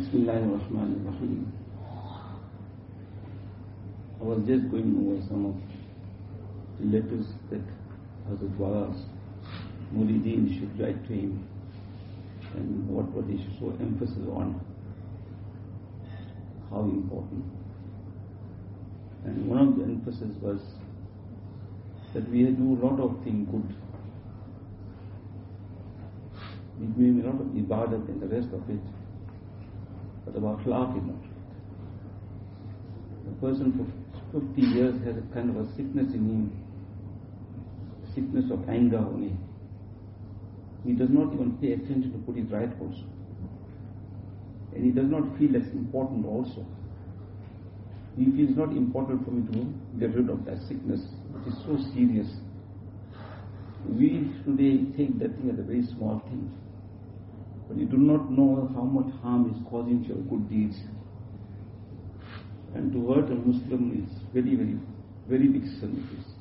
Bismillahirrahmanirrahim. I was just going over some of the letters that Hazrat Walas Murideen should write to him, and what they should show emphasis on, how important. And one of the emphasis was that we do a lot of things good. We do a lot of ibadat and the rest of it, but our akhlaq is not right. The person for 50 years has a kind of a sickness in him, sickness of anger only. He does not even pay attention to put it right also. And he does not feel as important also. He feels not important for me to get rid of that sickness, which is so serious. We today take that thing as a very small thing. But you do not know how much harm is causing to your good deeds. And to hurt a Muslim is very, very, very big sin it is.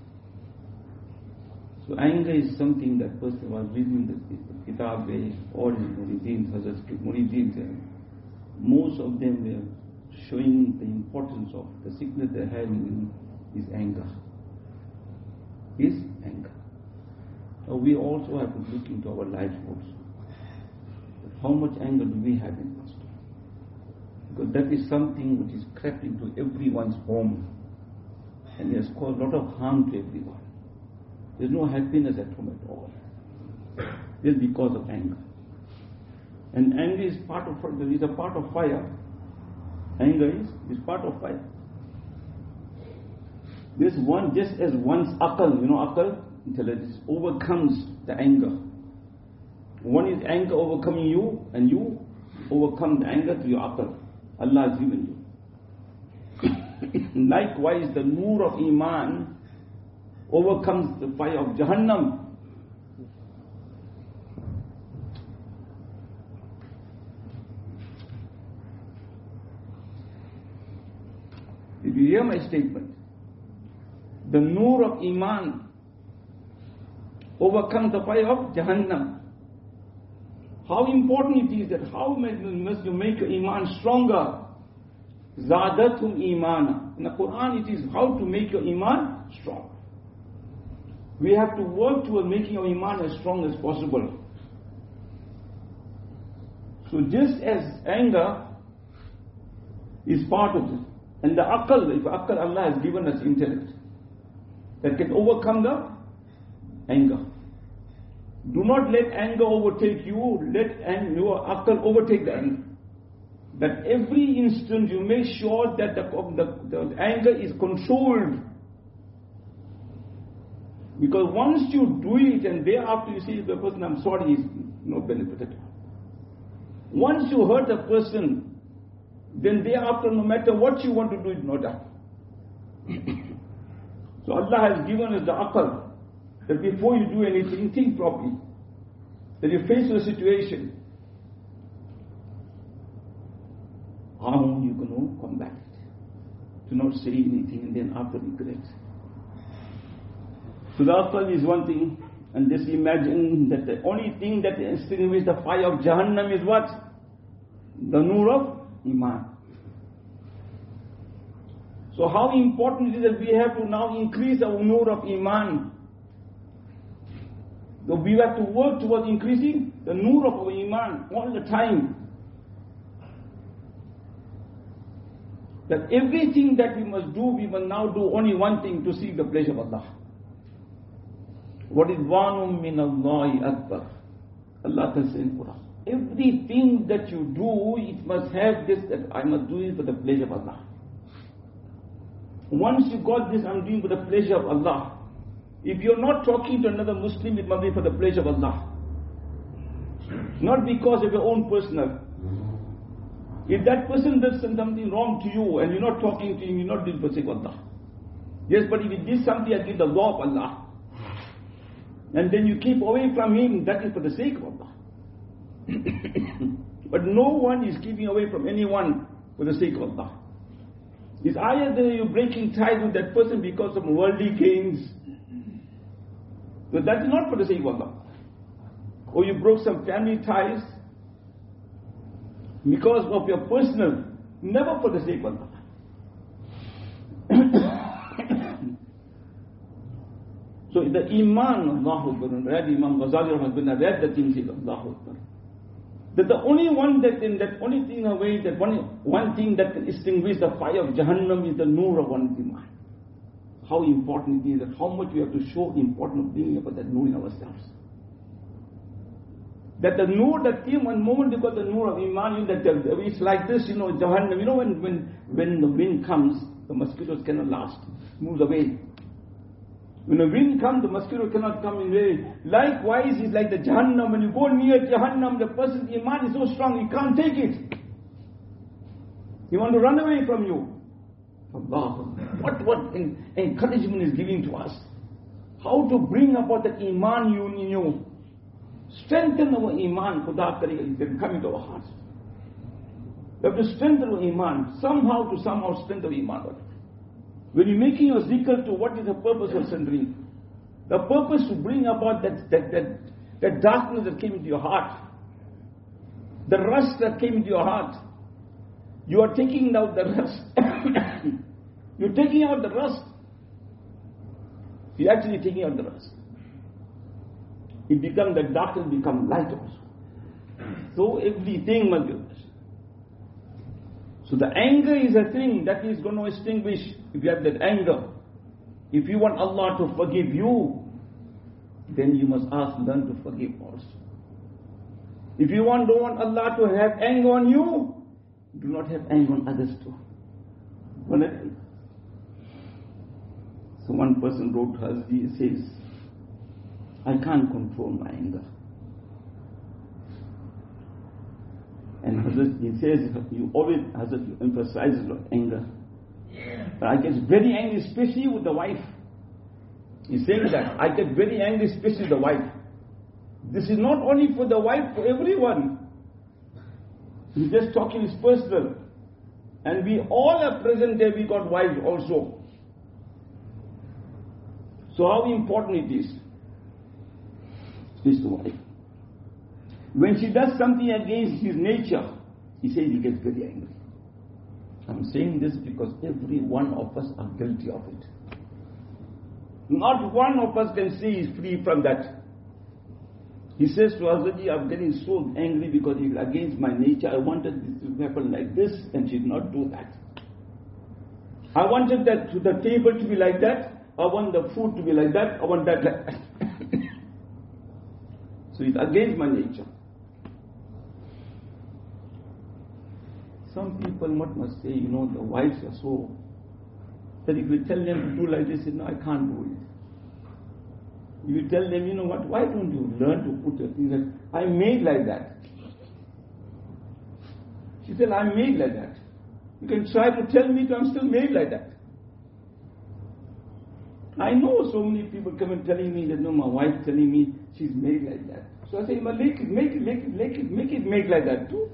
So anger is something that person was reading the kitab where all the Murideen, Hazrat Murideen, most of them were showing the importance of the sickness they have in is anger. Is anger. So we also have to look into our life also. How much anger do we have in us? Because that is something which is crept into everyone's home and has caused a lot of harm to everyone. There's no happiness at home at all. Just because of anger. And anger is a part of fire. Anger is part of fire. This one, just as one's akal, akal, intelligence, overcomes the anger. One is anger overcoming you, and you overcome the anger through your akal. Allah has given you. Likewise, the nur of Iman overcomes the fire of Jahannam. Did you hear my statement? The nur of Iman overcomes the fire of Jahannam. How important it is that how must you make your Iman stronger? Zadatum Imana. In the Quran it is how to make your Iman strong. We have to work towards making our Iman as strong as possible. So just as anger is part of it, and the akal, if akal, Allah has given us intellect that can overcome the anger. Do not let anger overtake you, let your akal overtake the anger. That every instant you make sure that the anger is controlled. Because once you do it and thereafter you say to the person, I'm sorry, is no benefit at all. Once you hurt a person, then thereafter no matter what you want to do, it's not done. So Allah has given us the akal that before you do anything, think properly. That you face a situation, how you going to combat it? To not say anything and then after regret. So the akal is one thing, and just imagine that the only thing that extinguishes the fire of Jahannam is what? The nur of Iman. So how important it is that we have to now increase our nur of Iman. So we have to work towards increasing the nur of our Iman all the time. That everything that we must do, we must now do only one thing, to seek the pleasure of Allah. What is Ridwanum min Allahi akbar? Allah says in Quran. Everything that you do, it must have this, that I must do it for the pleasure of Allah. Once you got this, I'm doing for the pleasure of Allah. If you're not talking to another Muslim, it must be for the pleasure of Allah. Not because of your own personal. If that person does something wrong to you and you're not talking to him, you're not doing for the sake of Allah. Yes, but if he did something against the law of Allah, and then you keep away from him, that is for the sake of Allah. But no one is keeping away from anyone for the sake of Allah. It's either you're breaking ties with that person because of worldly gains, but that is not for the sake of Allah. Or you broke some family ties, because of your personal, never for the sake of Allah. So the Iman, Allahu Akbar, read Imam Ghazali has been read the things of Allahu Akbar. That the only one that only thing away, that one thing that can extinguish the fire of Jahannam is the nur of one Iman. How important it is, that how much we have to show important of being about that nur in ourselves. That the nur that came one moment ago, the nur of Iman, that it's like this, Jahannam, when the wind comes, the mosquitoes cannot last, it moves away. When the wind comes, the mosquito cannot come in way. Likewise, it's like the Jahannam. When you go near Jahannam, the person's Iman is so strong, he can't take it. He wants to run away from you. Allah, what encouragement is giving to us. How to bring about that Iman in you. Strengthen our Iman, Khuda karega, it can come into our hearts. We have to strengthen our Iman, somehow strengthen our Iman. When you're making your zikr, to what is the purpose of centering? The purpose to bring about that darkness that came into your heart, the rust that came into your heart. You are taking out the rust. You're taking out the rust. You're actually taking out the rust. It becomes, the darkness becomes light also. So everything must be. So the anger is a thing that is going to extinguish. If you have that anger, if you want Allah to forgive you, then you must learn to forgive also. If you don't want Allah to have anger on you, do not have anger on others too. So one person wrote to us, he says, I can't control my anger. And Hazrat, he says, you always, Hazrat, you emphasize anger. But I get very angry, especially with the wife. He's saying that, I get very angry, especially with the wife. This is not only for the wife, for everyone. He's just talking, it's personal. And we all are present there, we got wives also. So how important it is the wife. When she does something against his nature, he says he gets very angry. I'm saying this because every one of us are guilty of it. Not one of us can say he's free from that. He says to Hazrat, I'm getting so angry because it's against my nature. I wanted this to happen like this, and she did not do that. I wanted that to the table to be like that. I want the food to be like that. I want that like that. So it's against my nature. Some people must say, the wives are so, that if you tell them to do like this, they say, no, I can't do it. If you tell them, why don't you learn to put your things like, I'm made like that. She said, I'm made like that. You can try to tell me that I'm still made like that. I know so many people come and telling me that, no, my wife telling me she's made like that. So I say, make it made like that too.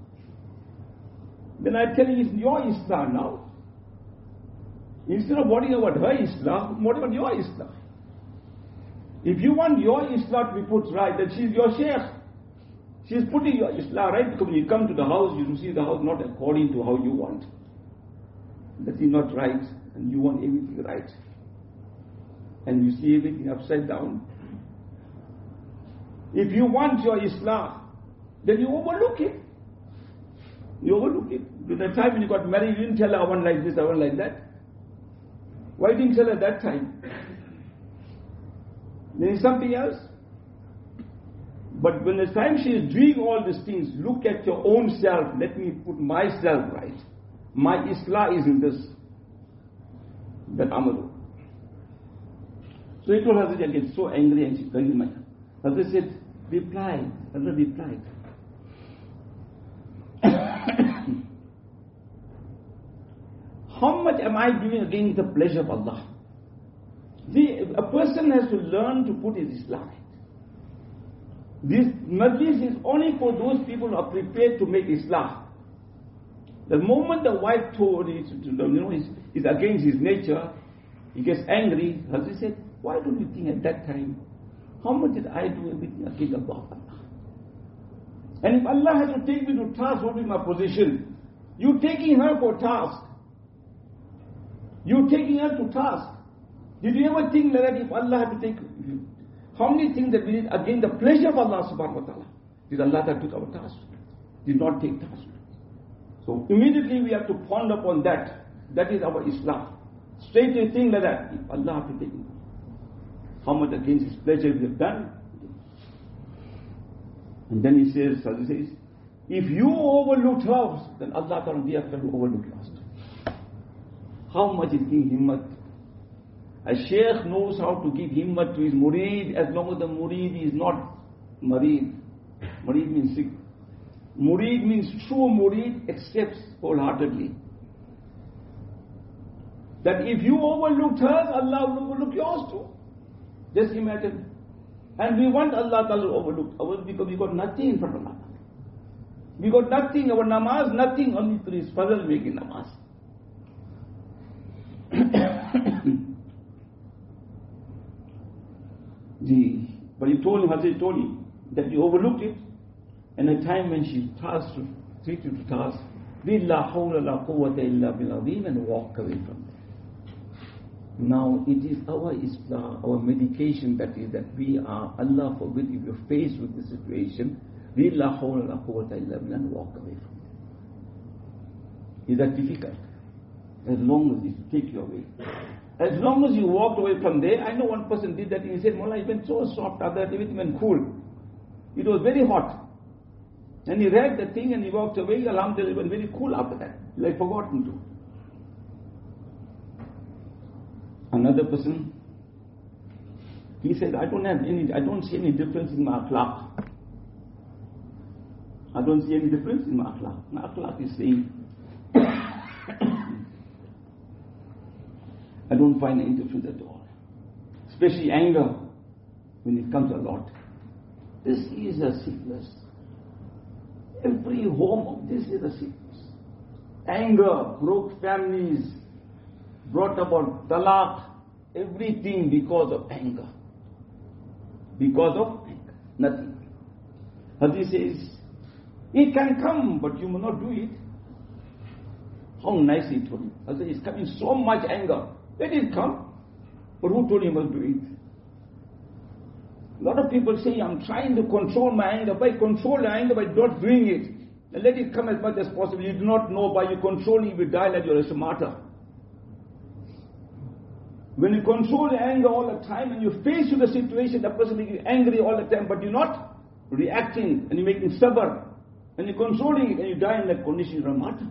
Then I tell you, it's your Islam now. Instead of worrying about her Islam, what about your Islam? If you want your Islam to be put right, then she's your sheikh. She's putting your Islam right, because when you come to the house, you see the house not according to how you want. That is not right, and you want everything right. And you see everything upside down. If you want your Islam, then you overlook it. You overlook it. By the time when you got married, you didn't tell her, I want like this, I want like that. Why didn't you tell her that time? There is something else. But when the time she is doing all these things, look at your own self. Let me put myself right. My Islam is in this. That Amaru. So he told Hazrat, I get so angry, and she told him, Hazrat said, reply. Hazrat replied. How much am I doing against the pleasure of Allah? See, a person has to learn to put his Islam right. This majlis is only for those people who are prepared to make Islam. The moment the wife told is against his nature, he gets angry. Hazrat said, why don't you think at that time, how much did I do everything against Allah? And if Allah had to take me to task, what would be my position? You taking her for task. You taking her to task. Did you ever think like that if Allah had to take you? How many things that we did against the pleasure of Allah subhanahu wa ta'ala? Did Allah that took our task? Did not take task. So immediately we have to ponder upon that. That is our Islam. Straight a thing like that. If Allah had to take it. How much against His pleasure we have done? And then he says, if you overlooked her, then Allah ta'ala will overlook you. How much is giving himmat? A sheikh knows how to give himmat to his murid as long as the murid is not marid. Murid means sick. Murid means true murid accepts wholeheartedly. That if you overlooked hers, Allah will overlook yours too. Just imagine. And we want Allah Ta'ala to overlook ours because we got nothing in front of Allah. We got nothing, our namaz, nothing, only through His fazl making namaz. But he told him, Hazrat told him that he overlooked it. And a time when she tasked to treat you to task, la hawla la quwwata illa billah, and walk away from there. Now it is our Islam, our medication that is that we are, Allah forbid, if you're faced with the situation, la hawla la quwwata illa billah, and walk away from there. Is that difficult? As long as it take you away. As long as you walked away from there, I know one person did that and he said, Mullah, it went so soft after that, everything went cool. It was very hot. And he read the thing and he walked away, alhamdulillah, it went very cool after that. He had forgotten to. Another person, he said, I don't see any difference in my akhlaq. I don't see any difference in my akhlaq. My akhlaq is same. I don't find any difference at all. Especially anger, when it comes a lot. This is a sickness. Every home of this is a sickness. Anger broke families, brought about talaq, everything because of anger. Because of anger. Nothing. Hadith says, it can come, but you must not do it. How nice he told him. Hadith is coming so much anger. Let it come. But who told him to do it? A lot of people say, I'm trying to control my anger. By control the anger, by not doing it. And let it come as much as possible. You do not know by you controlling, you will die like you're a martyr. When you control the anger all the time and you face with the situation, the person will get angry all the time, but you're not reacting and you're making sabr. And you're controlling it and you die in that condition, you're a martyr.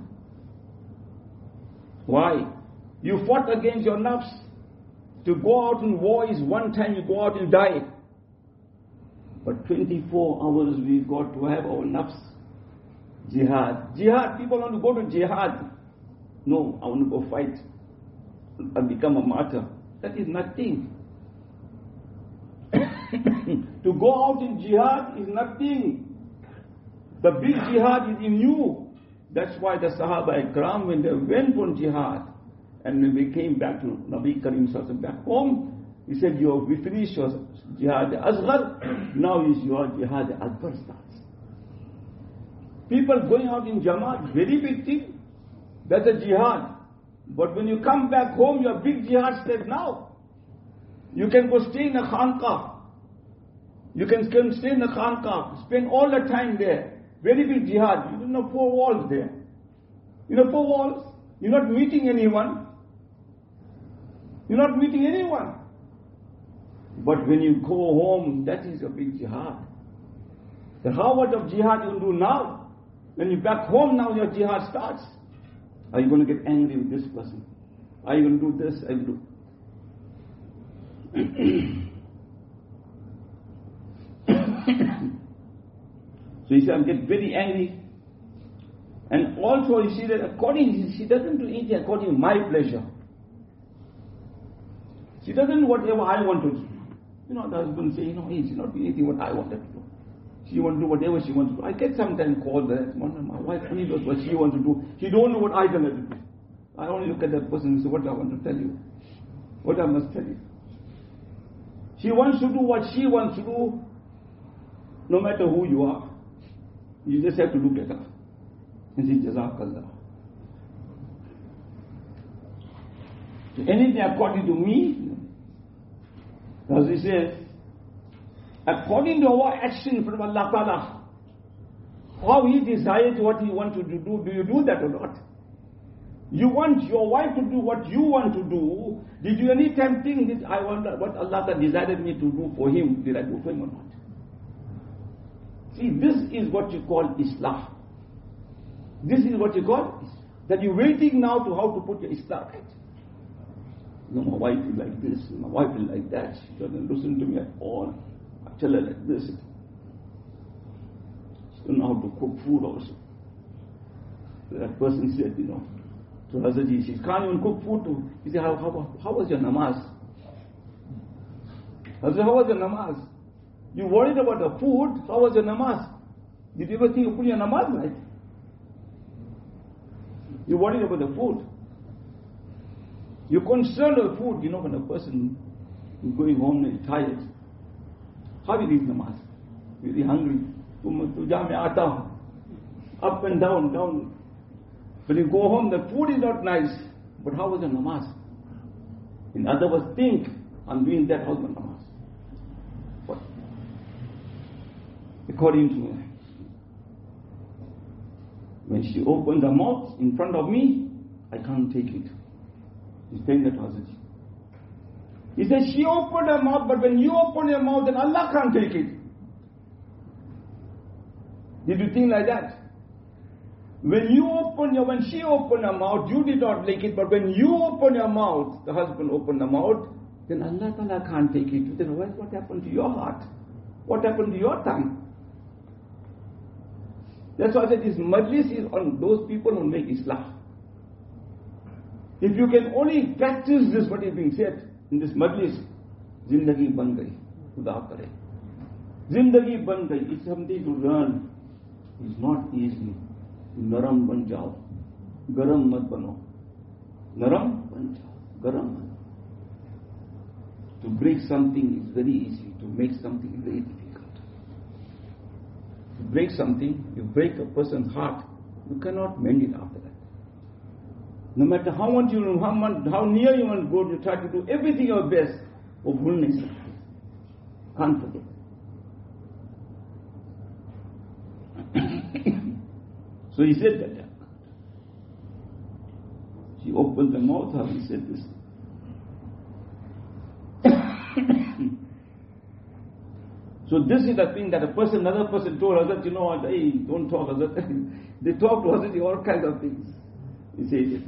Why? You fought against your nafs. To go out in war is one time you go out and die. But 24 hours we got to have our nafs. Jihad. Jihad, people want to go to jihad. No, I want to go fight and become a martyr. That is nothing. To go out in jihad is nothing. The big jihad is in you. That's why the Sahaba Ikram, when they went on jihad, and when we came back to Nabi Karim Sallallahu back home, he said, we finished your jihad asghar, now is your jihad akbar starts. People going out in Jamaat, very big thing. That's a jihad. But when you come back home, your big jihad starts now. You can go stay in a khanqah. You can stay in a khanqah, spend all the time there. Very big jihad. You know, 4 walls there. You know, 4 walls. You're not meeting anyone. You're not meeting anyone. But when you go home, that is a big jihad. So how much of jihad you do now? When you're back home now, your jihad starts. Are you going to get angry with this person? Are you going to do this? So he said, I get very angry. And also you see that she doesn't do anything according to my pleasure. She doesn't do whatever I want to do. You know, the husband say, she's not doing anything what I wanted to do. She wants to do whatever she wants to do. I get sometimes calls that my wife only does what she wants to do. She don't know what I want to do. I only look at that person and say, what I want to tell you. What I must tell you. She wants to do what she wants to do, no matter who you are. You just have to look at her and say, Jazakallah. So anything according to me, as he says, according to our action from Allah Ta'ala, how He desires what He wants you to do you do that or not? You want your wife to do what you want to do. Did you any time think that I want what Allah Ta'ala decided me to do for Him? Did I do for Him or not? See, this is what you call Islah. This is what you call that you're waiting now to how to put your Islah right. No, my wife is like this, my wife is like that. She doesn't listen to me at all. I tell her like this. She doesn't know how to cook food also. So that person said, to Hazratji, she can't even cook food too. He said, how was your namaz? Hazrat, how was your namaz? You worried about the food, how was your namaz? Did you ever think of putting your namaz right? You worried about the food. You're concerned with food. When a person is going home and is tired, how will he eat namaz? Really hungry. Up and down, down. When you go home, the food is not nice. But how was your namaz? In other words, think, I'm doing that, how's my namaz? What? According to me, when she opened her mouth in front of me, I can't take it. He's saying that to Hazratji. He said, she opened her mouth, but when you open your mouth, then Allah can't take it. Did you think like that? When she opened her mouth, you did not like it, but when you open your mouth, the husband opened the mouth, then Allah Ta'ala can't take it. Then what happened to your heart? What happened to your tongue? That's why I said this majlis is on those people who make Islah. If you can only practice this, what is being said in this majlis, Zindagi ban gayi, Khuda kare. Zindagi ban gayi, it's something to learn. It's not easy. Naram ban jao, garam mat bano. Naram ban jao, garam mat. To break something is very easy. To make something is very difficult. To break something, you break a person's heart, you cannot mend it after that. No matter how near you want to go, you try to do everything your best. Oh, can't forget. So he said that. She opened the mouth and he said this. So this is the thing that another person told Hazrat, what, hey, don't talk Hazrat. They talk to Hazrat all kinds of things. He says,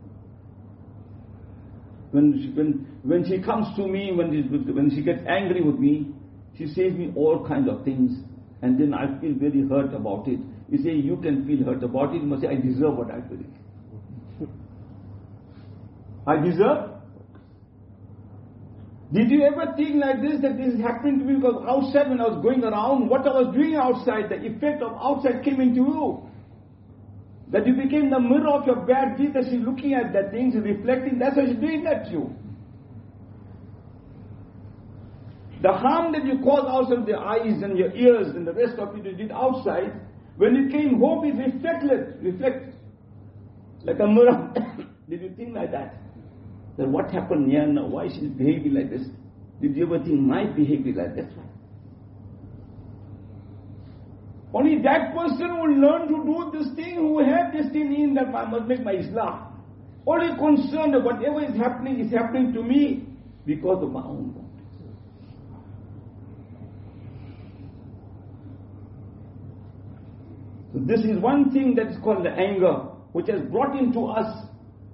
when she comes to me, when she gets angry with me, she says me all kinds of things, and then I feel very hurt about it. You say, you can feel hurt about it, you must say, I deserve what I feel. I deserve? Did you ever think like this, that this is happening to me because outside when I was going around, what I was doing outside, the effect of outside came into you? That you became the mirror of your bad deeds, that she's looking at that things, reflecting, that's why she's doing that to you. The harm that you caused outside the eyes and your ears and the rest of it you did outside, when you came home it reflected like a mirror. Did you think like that? That what happened here now, why she's behaving like this? Did you ever think my behavior like that? Only that person will learn to do this thing who have this thing in that I must make my Islah. Only concerned that whatever is happening to me because of my own wrongs. So this is one thing that is called the anger, which has brought into us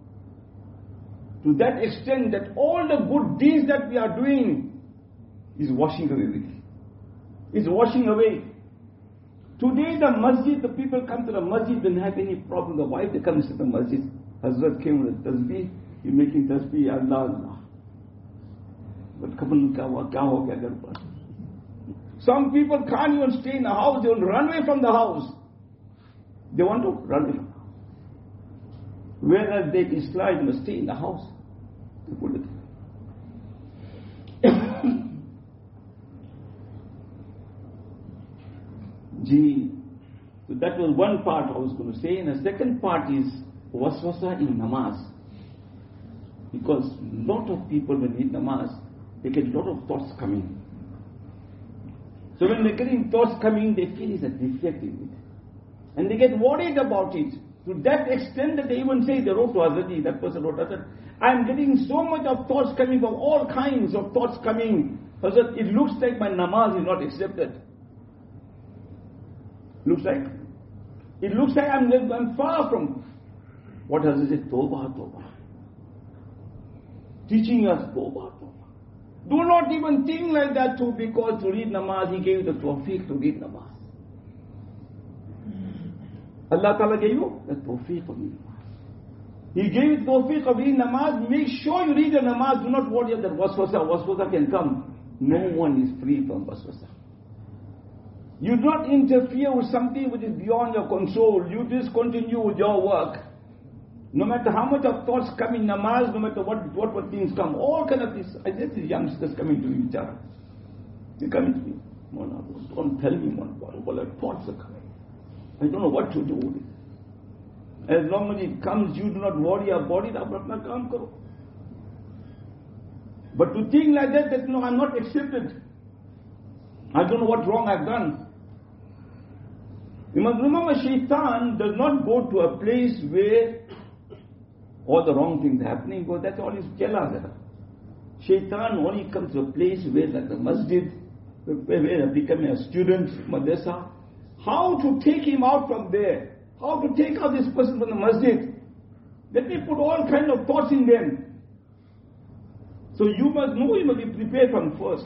to that extent that all the good deeds that we are doing is washing away. Is washing away. Today the masjid, the people come to the masjid, don't have any problem. The wife, they come to the masjid. Hazrat came with a tasbih, he's making tasbih, Allah, Allah. But some people can't even stay in the house, they will run away from the house. They want to run away from the house. Whereas they Islam must stay in the house. They put it. So that was one part I was going to say. And the second part is waswasa in namaz. Because a lot of people when they eat namaz, they get a lot of thoughts coming. So when they're getting thoughts coming, they feel it's a defect in it. And they get worried about it. To that extent that they even say, they wrote to Hazrat, that person wrote, Hazrat, I'm getting so much of thoughts coming, from all kinds of thoughts coming. Hazrat, it looks like my namaz is not accepted. Looks like? It looks like I'm far from. What Hazrat said? Tawbah, Tawbah. Teaching us Tawbah, Tawbah. Do not even think like that too, because to read namaz, He gave you the tawfiq to read namaz. Allah Ta'ala gave you the tawfiq of reading namaz. He gave you tawfiq of reading namaz. Make sure you read the namaz. Do not worry that waswasa can come. No one is free from waswasa. You do not interfere with something which is beyond your control. You just continue with your work. No matter how much of thoughts come in namaz, no matter what things come, all kind of things. I just see youngsters coming to me, Chara. They coming to me. Mona, don't tell me what thoughts are coming. I don't know what to do with it. As long as it comes, you do not worry about it. Apna kaam karo. But to think like that no, I'm not accepted. I don't know what wrong I've done. You must remember, Shaitan does not go to a place where all the wrong things are happening, because that's all his jala there. Shaitan only comes to a place where, like the masjid, where becoming a student, madrasa. How to take him out from there? How to take out this person from the masjid? Let me put all kind of thoughts in them. So you must know, you must be prepared from first.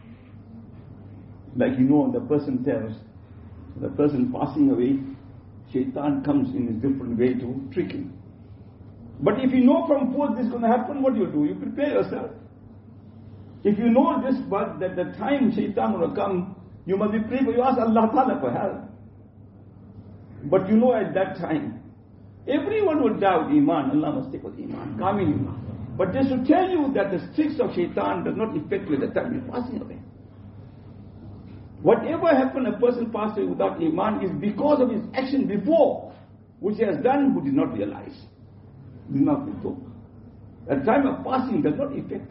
Like the person tells, the person passing away, Shaitan comes in a different way to trick him. But if you know from first this is going to happen, what do? You prepare yourself. If you know this, but that the time Shaitan will come, you must be praying, you ask Allah Ta'ala for help. But you know at that time, everyone will doubt Iman. Allah must take with Iman, Kamil Iman. But just to tell you that the tricks of Shaitan does not affect you at the time you're passing away. Whatever happened, a person passed away without Iman is because of his action before, which he has done, who did not realize. Did not be told. At time of passing does not affect.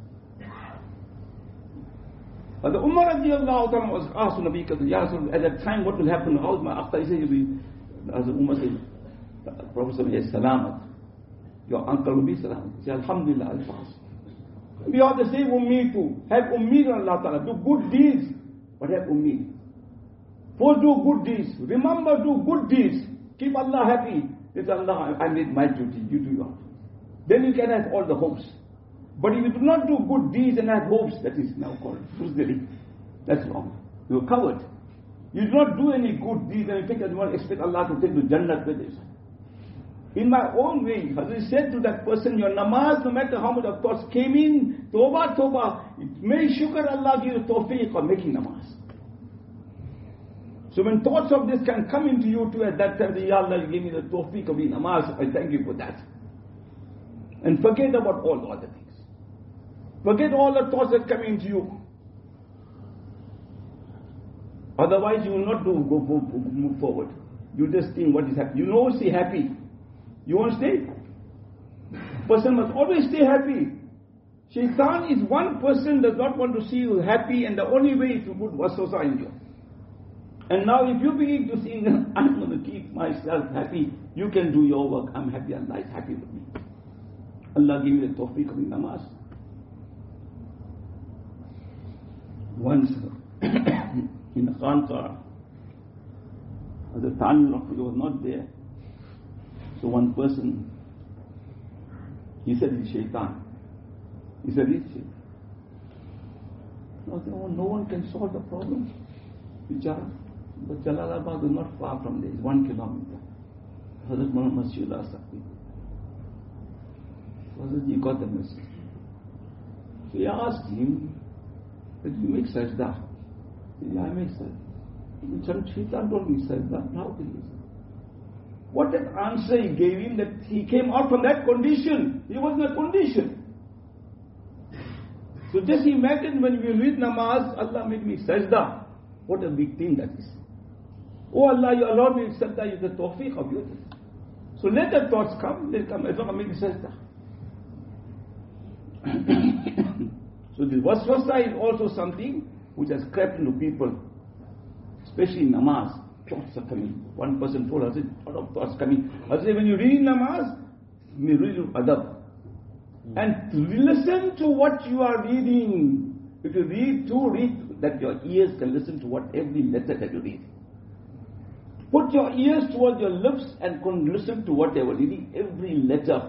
But the Umar radiallahu ta'ala was asked to Nabi Kathir, at that time what will happen? How is my akhtar? He said, as the Umar said, Prophet said, salamat. Your uncle will be salamat. He said, alhamdulillah, I'll pass. We ought to say ummeed too. Have ummeed on Allah Ta'ala. Do good deeds, but have ummeed. First do good deeds. Remember, do good deeds. Keep Allah happy. It's Allah, I made my duty, you do yours. Then you can have all the hopes. But if you do not do good deeds and have hopes, that is now called Fuzdari. That's wrong. You are covered. You do not do any good deeds and you think that you want to expect Allah to take you to Jannat with this. In my own way, as I said to that person, your namaz, no matter how much of thoughts came in, Tawbah, Tawbah, make shukr Allah give you tawfiq of making namaz. So when thoughts of this can come into you too at that time, Ya Allah, you gave me the tawfiq of namaz, I thank you for that. And forget about all the other things. Forget all the thoughts that come into you. Otherwise you will not move forward. You just think what is happening. You know, stay happy. You won't stay. Person must always stay happy. Shaitan is one person does not want to see you happy, and the only way is to put waswasa in you. And now if you begin to see, I'm going to keep myself happy, you can do your work. I'm happy, Allah is happy with me. Allah give me the tawfiq of namaz. Once in the Khanqah, the Thani was not there. So one person, he said it's Shaitan. He said it's Shaitan. No one can solve the problem. Bichara. But Jalalabad is not far from there. It's 1 kilometer. Hazrat Muhammad Masjidullah Sakti. Hazrat Ji got the message. So he asked him, did you make sajda? He said, yeah, I make sajda. Shaitan told me sajda. How can you say? What an answer he gave him, that he came out from that condition. He was in a condition. So just imagine when we read namaz, Allah made me sajda. What a big thing that is. Oh Allah, you allowed me to sajda, you the tawfiq of you. So let the thoughts come, they'll come. As long as I make sajda. So the waswasa is also something which has crept into people, especially in namaz. Thoughts are coming. One person told us, a lot of thoughts coming. I say, when you read namaz, you read adab. And listen to what you are reading. If you read that your ears can listen to what every letter that you read. Put your ears towards your lips and can listen to what they were reading, every letter.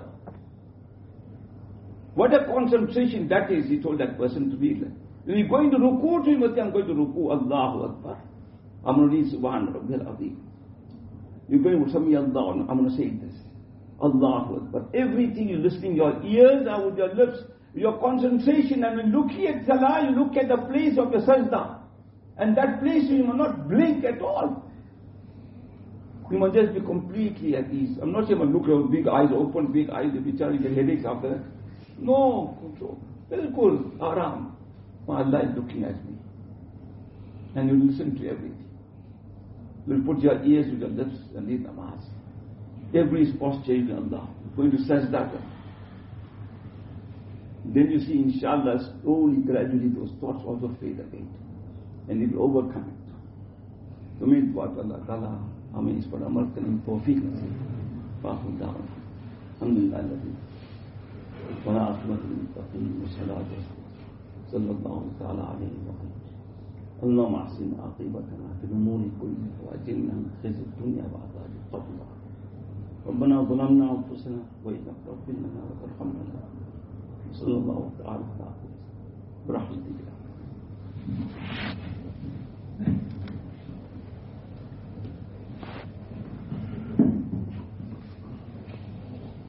What a concentration that is, he told that person to read. When you're going to ruku to him, I'm going to ruku, Allahu Akbar. I'm going to read Subhan Rabbil Azim. You're going to Sami Allah, I'm going to say this. Allahu Akbar. Everything you're listening, your ears are with your lips, your concentration, and when looking at salah, you look at the place of your sajda. And that place you must not blink at all. You must just be completely at ease. I'm not saying you must look at big eyes, open big eyes, if you get headaches after that. No, control. Very cool, aram. Allah is looking at me. And you listen to everything. You put your ears to your lips and read namaz. Every posture is Allah. Going to sajda. Then you see, inshallah, slowly, gradually, those thoughts also fade away. And you will overcome it. So, may Allah Ta'ala, हमें इस पर अमल करने की तौफीक नसीब फरमाए। अल्हम्दुलिल्लाह वला आखिरतुल मुत्तक़ीन वस्सलातु सल्लल्लाहु तआला अलैहि व सल्लम। अल्लाहुम्मा अहसिन आक़िबतना फ़िल उमूरि कुल्लिहा वअजिरना मिन ख़िज़्यि दुन्या व अज़ाबिल क़ब्र। रब्बना ज़लमना अनफुसना व इन लम तग़फिर लना व तर्हमना सल्लल्लाहु तआला अलैहि व सल्लम।